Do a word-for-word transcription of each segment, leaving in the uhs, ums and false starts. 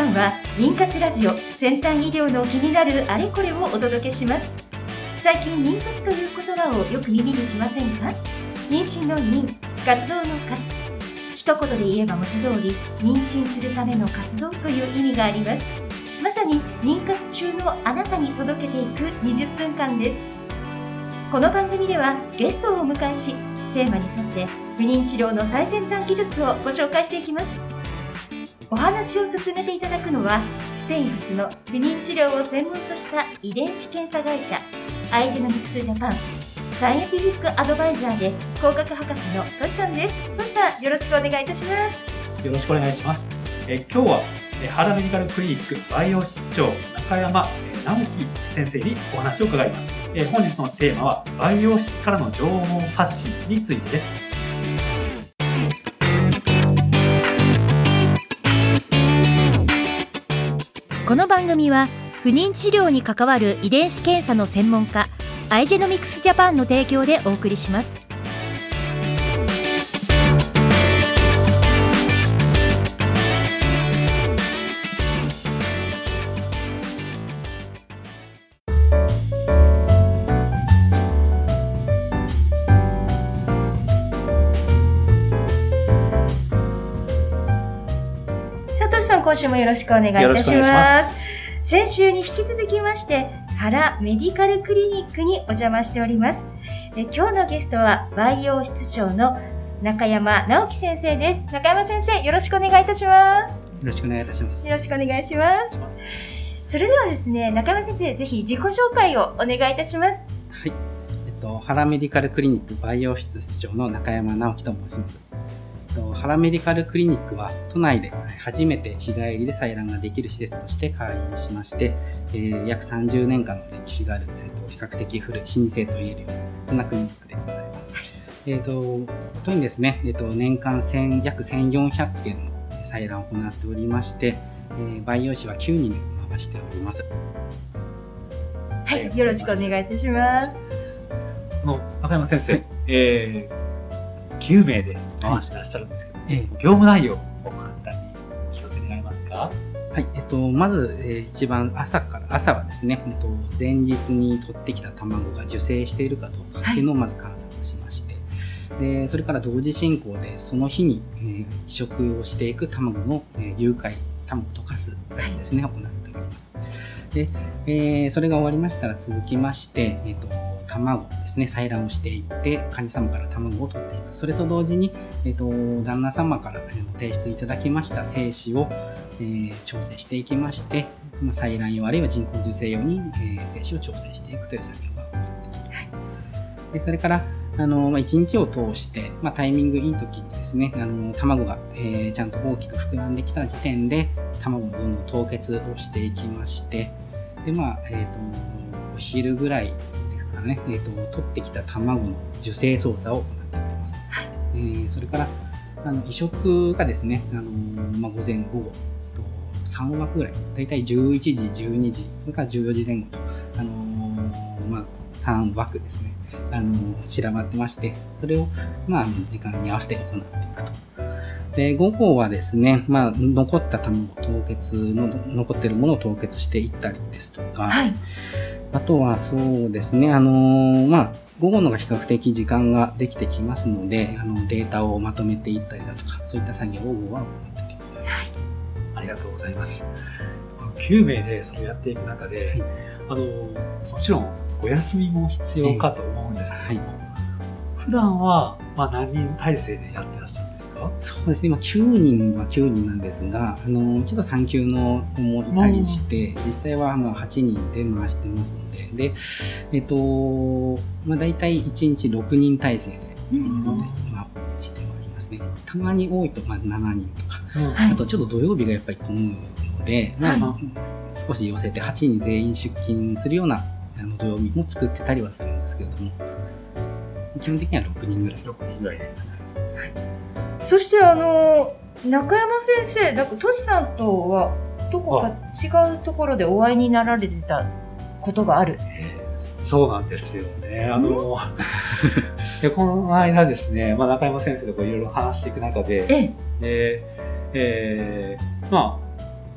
間は妊活ラジオ、先端医療の気になるあれこれをお届けします。最近妊活という言葉をよく耳にしませんか？妊娠の妊、活動の活、一言で言えば文字通り妊娠するための活動という意味があります。まさに妊活中のあなたに届けていくにじゅっぷんかんです。この番組ではゲストをお迎えし、テーマに沿って不妊治療の最先端技術をご紹介していきます。お話を進めていただくのは、スペイン発の不妊治療を専門とした遺伝子検査会社アイジェノミクスジャパンサイエンティフィックアドバイザーで工学博士のトシさんです。トシさん、よろしくお願いいたします。 よろしくお願いします。え今日はえ原メディカルクリニックバイオ室長中山直樹先生にお話を伺います。え本日のテーマはバイオ室からの情報発信についてです。 この番組は不妊治療に関わる遺伝子検査の専門家アイジェノミクスジャパンの提供でお送りします。今週もよろしくお願いいたします。先週に引き続きまして原メディカルクリニックにお邪魔しております。え今日のゲストはバイオ室長の中山直樹先生です。中山先生、よろしくお願いいたします。 よろしくお願いいたします。 よろしくお願いします。それではですね、中山先生、ぜひ自己紹介をお願いいたします。 はい、えっと原メディカルクリニックバイオ室室長の中山直樹と申します。原メディカルクリニックは都内で初めて日帰りで採卵ができる施設として開院しまして、えー、約さんじゅうねんかんの歴史がある、えー、と比較的古い老舗といえるようなそんなクリニックでございます。えー、と特にですね、えー、と年間約せんよんひゃっけんの採卵を行っておりまして、えー、培養士はきゅうにん回しております。 はい、よろしくお願いいたします。 の中山先生、はい、えーきゅうめいで回してらっしゃるんですけど、はい、ええ、業務内容を簡単にお聞かせ願えますか？ はい、えっと、まず、えー、一番朝から朝はですね、えっと、前日に取ってきた卵が受精しているかどうかっていうのをまず観察しまして、はい、でそれから同時進行でその日に、えー、移植をしていく卵の、えー、融解卵を溶かす剤ですね、はい、行っております。で、えー、それが終わりましたら続きまして、えっと卵ですね、採卵をしていって患者様から卵を取っていく。それと同時に、えー、と旦那様から提出いただきました精子を、えー、調整していきまして、まあ、採卵用あるいは人工授精用に、えー、精子を調整していくという作業が行っていきます。でそれからあの、まあ、いちにちを通して、まあ、タイミングいい時にですね、あの卵が、えー、ちゃんと大きく膨らんできた時点で卵をどんどん凍結をしていきまして、で、まあえー、とお昼ぐらいねえー、と取ってきた卵の受精操作を行っております。はい、えー、それからあの移植がですね、あのーまあ、午前午後とさんわくぐらい、だいたいじゅういちじ、じゅうにじ、それからじゅうよじぜん後と、あのーまあ、さんわくですね、あのー、散らばってまして、それを、まあ、時間に合わせて行っていくと。で午後はですね、まあ、残った卵凍結の残っているものを凍結していったりですとか、はい、あとはそうですね、あのー、まあ、午後のが比較的時間ができてきますので、あのデータをまとめていったりだとか、そういった作業を午後は行っております。はい、 ありがとうございます。このきゅうめいでそれをやっていく中で、はい、あのもちろんお休みも必要かと思うんですけども、はい、普段は、まあ、何人体制でやってらっしゃるんですか？ そうですね、今きゅうにんはきゅうにんなんですが、あのちょっと産休の子もいたりして、実際はまあはちにんで回してますので、で、えっと、まあ、大体いちにちろくにん体制で、うん、まあ、しておりますね。たまに多いとまあしちにんとか、うん、あとちょっと土曜日がやっぱり混むので、まあまあ、少し寄せてはちにん全員出勤するようなあの土曜日も作ってたりはするんですけれども、基本的にはろくにんぐらい。 ろくにんぐらいで。はい、 そしてあの中山先生、なんかトシさんとはどこか違うところでお会いになられてたことがある？ えー、そうなんですよね。あのでこの間ですね、まあ、中山先生といろいろ話していく中で、えええー、まあ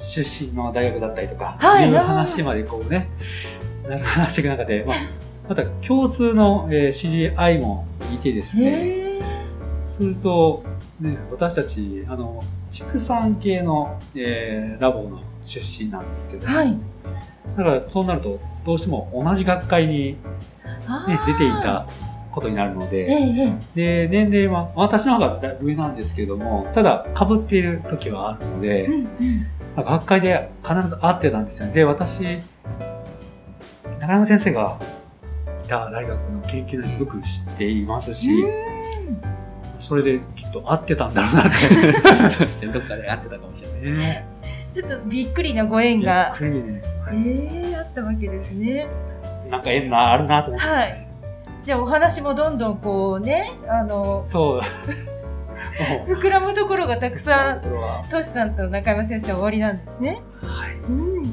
出身の大学だったりとか、 はい、 いう話までこうね、話していく中で、まあ、また共通の、えー、知り合いもいてですね、すると、ね、私たち、あの、畜産系の、えー、ラボの出身なんですけど、 はい、 だからそうなると、どうしても同じ学会に、ね、出ていたことになるので、 ええ、 で、年齢は、私の方が上なんですけども、ただ被っている時はあるので、 うんうん、 学会で必ず会ってたんですよね。で、私、中山先生がいた大学の研究内容よく知っていますし、それできっと会ってたんだろうなってそうですね、どっかで会ってたかもしれないですね。 ちょっとびっくりなご縁が、 びっくりです。はい、 ええ、あったわけですね。 なんか縁があるなと思ってますね。はい、 じゃあお話もどんどんこうね、あの、 そう膨らむところがたくさん、トシさんと中山先生は終わりなんですね。 はい。 うん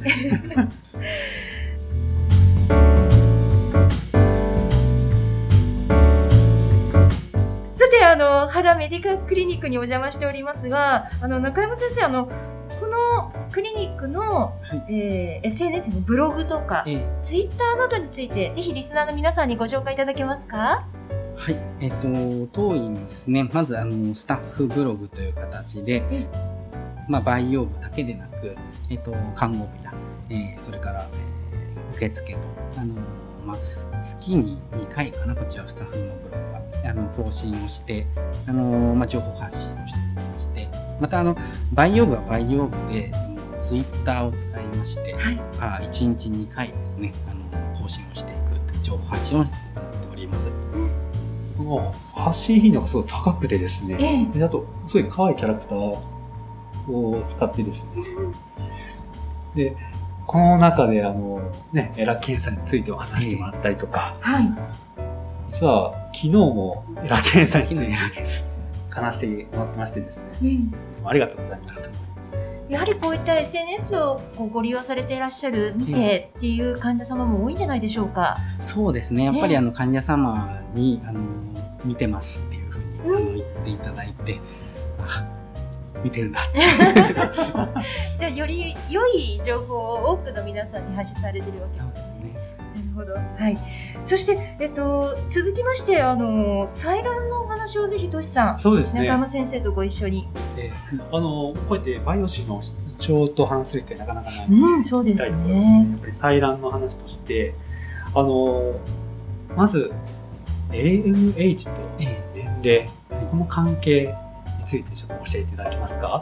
さて、あの原メディカルクリニックにお邪魔しておりますが、あの中山先生、あのこのクリニックの、はい、えー、エスエヌエス のブログとか、ええ、ツイッターなどについてぜひリスナーの皆さんにご紹介いただけますか？ はい、えっ、ー、と当院ですね、まずあのスタッフブログという形で、まあ、培養部だけでなく、えっ、ー、と看護部や、えー、それから、えー、受付と、あのまあ、月ににかいかな、こちらスタッフのブログがあの更新をして、あのまあ、情報発信をしていまして、またあの培養部は培養部でツイッターを使いまして、はい、あいちにちにかいですね、あの更新をしていく情報発信を行っております。 この発信頻度がすごい高くてですね、ええ、であとすごい可愛いキャラクターを使ってですね、でこの中であの、ね、エラ検査についてお話してもらったりとか、 えはい、 実は昨日もエラ検査について話してもらってましてですね、うん、いつもありがとうございます。 やはりこういった エスエヌエス をご利用されていらっしゃる、見てっていう患者様も多いんじゃないでしょうか。 そうですね、やっぱりあの患者様にあの見てますっていうふうに、うん、あの言っていただいて、あ、見てるんだじゃあより良い情報を多くの皆さんに発信されているわけですね。 そうですね。 なるほど。はい。そして、えっと、続きまして、あの採卵のお話をぜひトシさん、 そうですね、 中山先生とご一緒に。 えー、あのこうやってバイオ史の室長と話するってなかなかないので、 うん、そうですね。やっぱり採卵の話として、あのまず エーエムエイチ と年齢、この関係についてちょっと教えていただけますか？はい。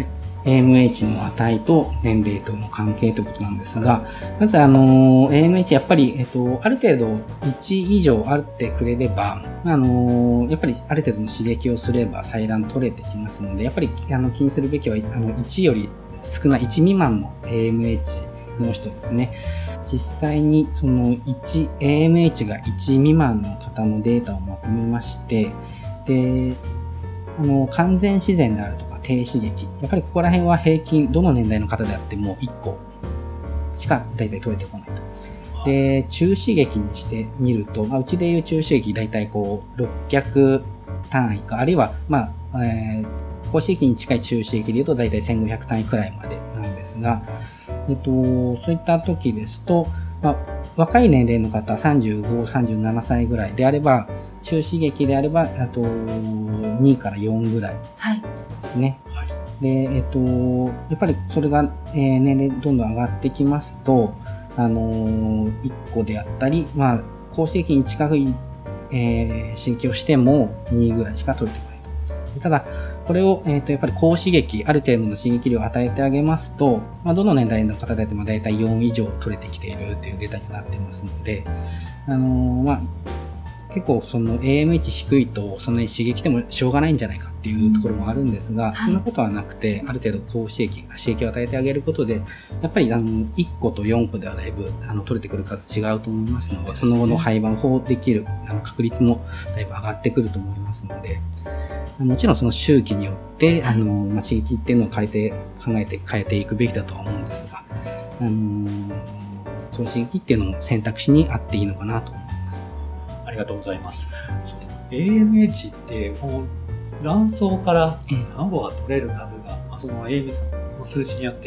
エーエムエイチ の値と年齢との関係ということなんですが、まずあの エーエムエイチ やっぱり、えっと、ある程度いち以上あってくれれば、あのやっぱりある程度の刺激をすれば採卵取れてきますので、やっぱりあの気にするべきはあのいちより少ないいち未満の エーエムエイチ の人ですね。実際にそのいち エーエムエイチ がいち未満の方のデータをまとめまして、であの完全自然であるとか低刺激、やっぱりここら辺は平均どの年代の方であってもいっこしか大体取れてこないと。で中刺激にしてみると、まあ、うちでいう中刺激大体こうろっぴゃく単位か、あるいはまあ、えー、高刺激に近い中刺激でいうと大体せんごひゃく単位くらいまでなんですが、えっと、そういった時ですと、まあ、若い年齢の方さんじゅうご、さんじゅうななさいぐらいであれば、中刺激であればあとにからよんぐらいですね。はい、で、えっと、やっぱりそれが、えー、年齢どんどん上がってきますと、あのー、いっこであったり、まあ、高刺激に近い、えー、刺激をしてもにぐらいしか取れてこないと。ただ、これを、えーと、やっぱり高刺激、ある程度の刺激量を与えてあげますと、まあ、どの年代の方であっても大体よん以上取れてきているというデータになっていますので、あのー、まあ、結構その エーエムエイチ 低いとそんなに刺激してもしょうがないんじゃないかっていうところもあるんですが、うん、そんなことはなくて、ある程度高刺激、刺激を与えてあげることで、やっぱりあのいっことよんこではだいぶあの取れてくる数違うと思いますので、その後の胚盤法できるあの確率もだいぶ上がってくると思いますので、もちろんその周期によってあの、まあ、刺激っていうのを変えて考えて変えていくべきだとは思うんですが、あの高刺激っていうのも選択肢にあっていいのかなと思います。 ありがとうございます。エーエムエイチ ってこの卵巣から卵が取れる数が、その エーエムエイチ の数値によって変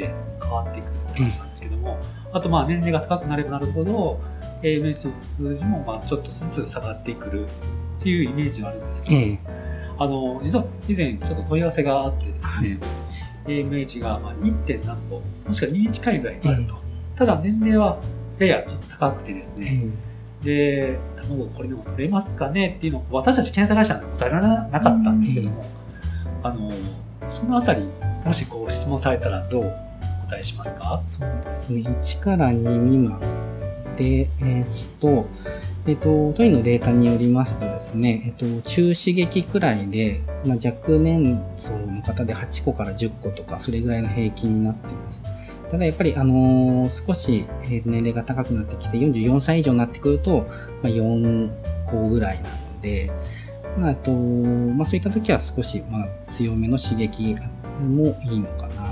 変わっていくって話なんですけども、あとまあ年齢が高くなればなるほど エーエムエイチ の数字もまあちょっとずつ下がってくるっていうイメージがあるんですけど、ええ、あの実は以前ちょっと問い合わせがあってですね、はい、エーエムエイチ がまあ いってん何歩もしくはにに近いぐらいになると、ええ、ただ年齢はややちょっと高くてですね、ええ、で卵これでも取れますかねっていうのを私たち検査会社なんで答えられなかったんですけども、ええ、あのそのあたりもしこう質問されたらどうお答えしますか？ そうですね、いちからに未満で、えー、と、えっ、ー、と、トイのデータによりますとですね、えっ、ー、と、中刺激くらいで、まあ、若年層の方ではちこからじゅっことか、それぐらいの平均になっています。ただやっぱり、あのー、少し年齢が高くなってきて、よんじゅうよんさい以上になってくると、まあ、よんこぐらいなので、まあ、あと、まあ、そういった時は少し、まあ、強めの刺激もいいのかなとは思います。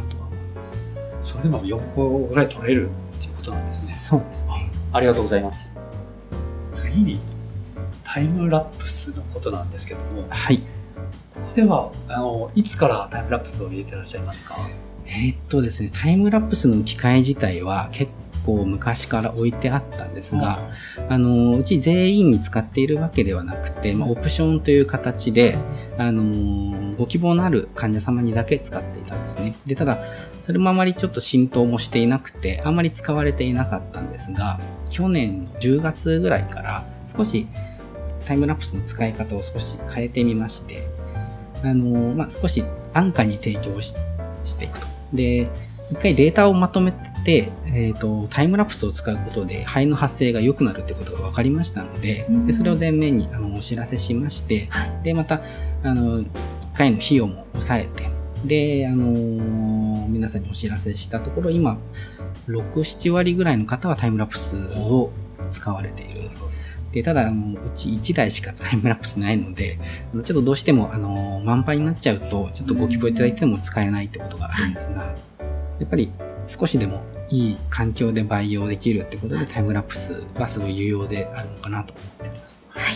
それでもよんこぐらい取れるっていうことなんですね。 そうですね。 ありがとうございます。次にタイムラプスのことなんですけども、 はい。 ここではあのいつからタイムラプスを入れてらっしゃいますか？ えー、っとですね、タイムラプスの機械自体は結構昔から置いてあったんですが、うん、あのうち全員に使っているわけではなくて、まあ、オプションという形で、あのご希望のある患者様にだけ使っていたんですね。で、ただそれもあまりちょっと浸透もしていなくて、あまり使われていなかったんですが、去年のじゅうがつぐらいから少しタイムラプスの使い方を少し変えてみまして、あのまあ、少し安価に提供 し, していくと。で、一回データをまとめて、えーと、タイムラプスを使うことで肺の発生が良くなるってことが分かりましたの で, でそれを前面にあのお知らせしまして、はい、でまたあのいっかいの費用も抑えて、で、あのー、皆さんにお知らせしたところ、今ろく、ななわりぐらいの方はタイムラプスを使われている。で、ただあのうちいちだいしかタイムラプスないので、ちょっとどうしてもあの満杯になっちゃうとちょっとご希望いただいても使えないってことがあるんですが、やっぱり少しでもいい環境で培養できるってことでタイムラプスはすごい有用であるのかなと思っております。 はい。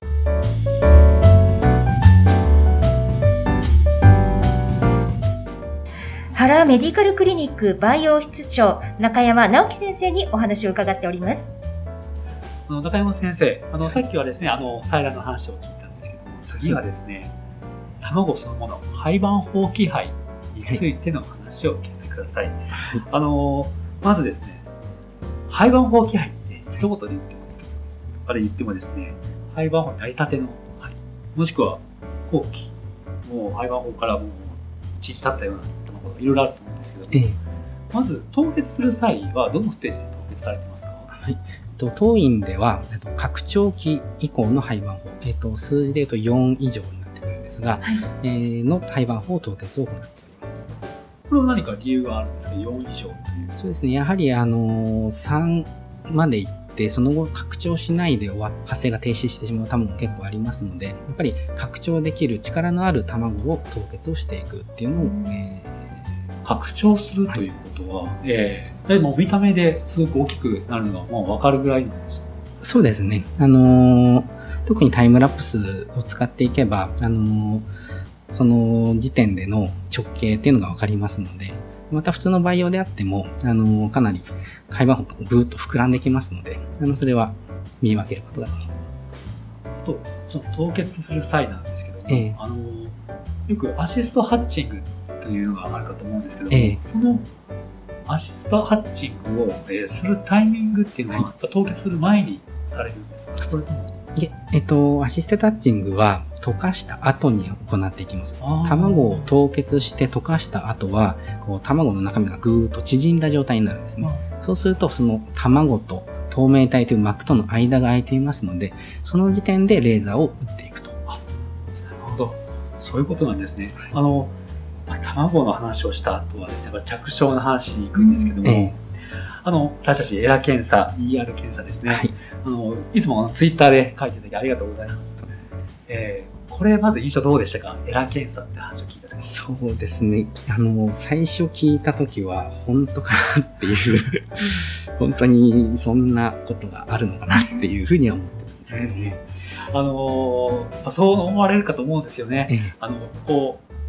原メディカルクリニック培養室長中山直樹先生にお話を伺っております。 あの中山先生、あのさっきはですね、あの採卵の話を聞いたんですけども、次はですね、卵そのもの胚盤放棄胚についての話をお聞かせください。はい、あのまずですね、胚盤放棄胚って一言で言ってもですね、あれ言ってもですね、胚盤放棄成り立ての胚、もしくは放棄、もう胚盤放からもう散り去ったような卵がいろいろあると思うんですけども、ええ、まず凍結する際はどのステージで凍結されてますか？ はい、当院では拡張期以降の胚盤法、えっと、数字でいうとよん以上になってくるんですが、はい、えー、の胚盤法凍結を行っております。 これは何か理由があるんですか？よん以上という。 そうですね、やはりあのさんまでいってその後拡張しないで終わ発生が停止してしまう卵も結構ありますので、やっぱり拡張できる力のある卵を凍結をしていくっていうのを、えー拡張するということは、はい、えー、でも見た目ですごく大きくなるのがもう分かるぐらいなんですか？ そうですね、あのー、特にタイムラプスを使っていけば、あのー、その時点での直径っていうのが分かりますので、また普通の培養であっても、あのー、かなり胚盤がぐーっと膨らんできますので、あのそれは見分けることができます。 とその凍結する際なんですけども、えー、あのー、よくアシストハッチングというのがあるかと思うんですけども、ええ、そのアシストハッチングを、えー、するタイミングっていうのは、はい、凍結する前にされるんですか？それともいえ、えっと、アシストタッチングは溶かした後に行っていきます。卵を凍結して溶かした後はこう卵の中身がぐーっと縮んだ状態になるんですね。そうするとその卵と透明体という膜との間が空いていますので、その時点でレーザーを打っていくと。 あ、なるほど、そういうことなんですね。あの卵の話をした後はですね、着床の話に行くんですけども、ええ、あの私たちエラ検査、イーアール 検査ですね、はい、あのいつもツイッターで書いていただきありがとうございます。えー、これまず印象どうでしたか？エラ検査って話を聞いた時。 そうですね、あの最初聞いた時は本当かなっていう本当にそんなことがあるのかなっていうふうには思ってたんですけどね、 えー、あのそう思われるかと思うんですよね。えー、あのこう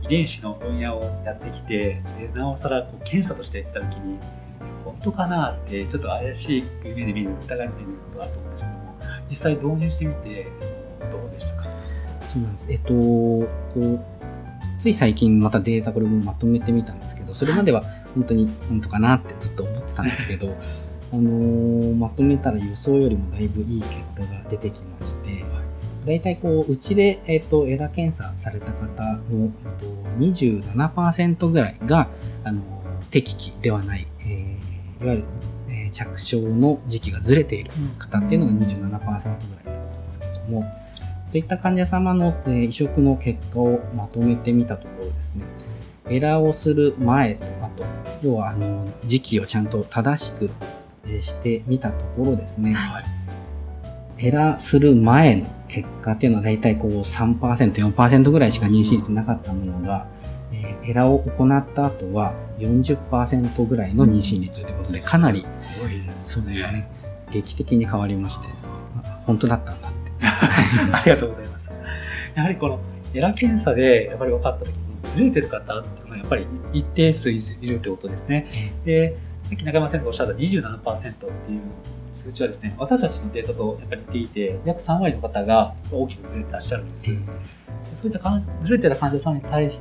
遺伝子の分野をやってきて、でなおさらこう検査としてやった時に本当かなってちょっと怪しい目で見る、疑い目で見ることがあると思うんですけども、実際導入してみてどうでしたか？ そうなんです。えっとこうつい最近またデータこれもまとめてみたんですけど、それまでは本当に本当かなってずっと思ってたんですけどあのー、まとめたら予想よりもだいぶいい結果が出てきまして、だいたいこううちで、えっと、エラ検査された方の、えっと、にじゅうななパーセント ぐらいが、あのー、適期ではない、えー、いわゆる、えー、着床の時期がずれている方っていうのが にじゅうななパーセント ぐらいだったんですけども、そういった患者様の、えー、移植の結果をまとめてみたところですね、エラーをする前と後、要はあの時期をちゃんと正しく、えー、してみたところですね、はい、エラーする前の結果っていうのはだいたいこう さんパーセント、よんパーセント ぐらいしか妊娠率なかったものが、えー、エラーを行った後は よんじゅっパーセント ぐらいの妊娠率ということで、かなり、そうですね、劇的に変わりまして、本当だったんだって。 ありがとうございます。やはりこのエラ検査でやっぱり分かった時にずれてる方っていうのはやっぱり一定数いるということですね。で、さっき中山先生がおっしゃった にじゅうななパーセント っていう数値はですね、私たちのデータとやっぱり似ていて、約さん割の方が大きくずれてらっしゃるんです。うん、そういったずれてる患者さんに対して、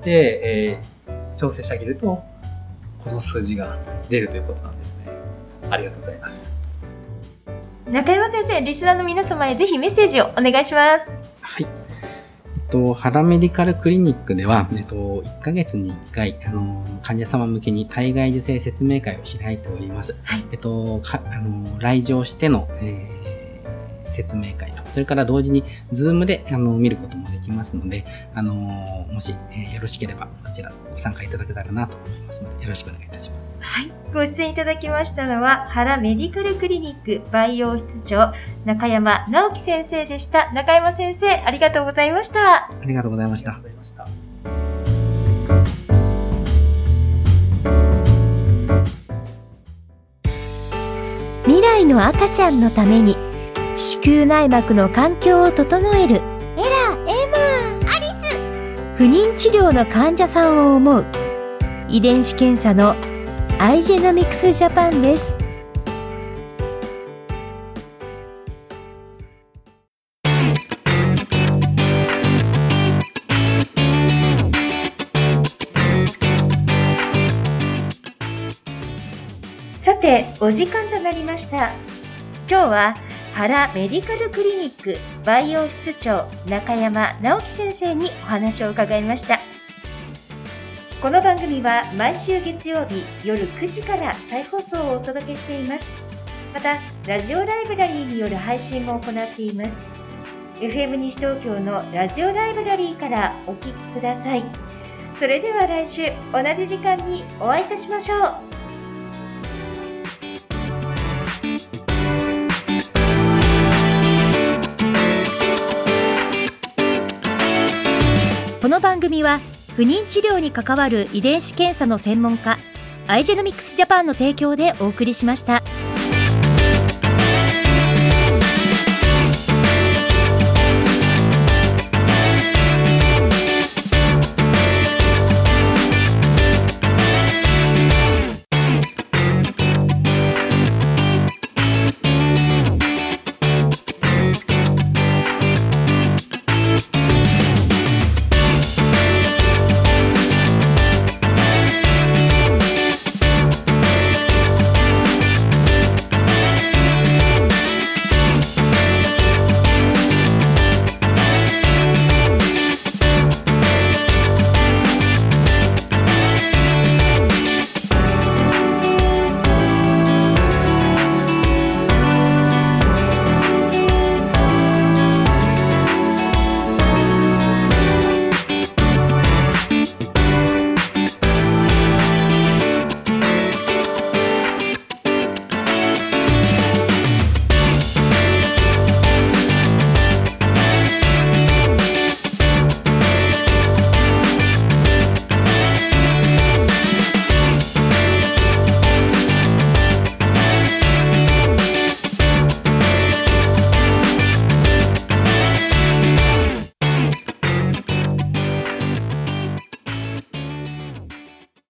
えー、調整してあげるとこの数字が出るということなんですね。ありがとうございます。 中山先生、リスナーの皆様へぜひメッセージをお願いします。 はい。えっと、原メディカルクリニックでは、えっと、いっかげつにいっかい、あの、患者様向けに体外受精説明会を開いております。はい。えっと、かあの来場しての、えー、説明会と、それから同時に、ズームであの見ることもできますので、あの、もし、えー、よろしければ、こちらご参加いただけたらなと思いますので、よろしくお願いいたします。 はい。ご出演いただきましたのは、原メディカルクリニック培養室長、中山直樹先生でした。中山先生、ありがとうございました。 ありがとうございました。 未来の赤ちゃんのために子宮内膜の環境を整えるエラ、エマ、アリス。不妊治療の患者さんを思う遺伝子検査のアイジェノミクスジャパンです。 さて、お時間となりました。今日は原メディカルクリニック培養室長中山直樹先生にお話を伺いました。この番組は毎週月曜日夜くじから再放送をお届けしています。また、ラジオライブラリーによる配信も行っています。エフエム 西東京のラジオライブラリーからお聞きください。それでは来週同じ時間にお会いいたしましょう。 この番組は不妊治療に関わる遺伝子検査の専門家アイジェノミクスジャパンの提供でお送りしました。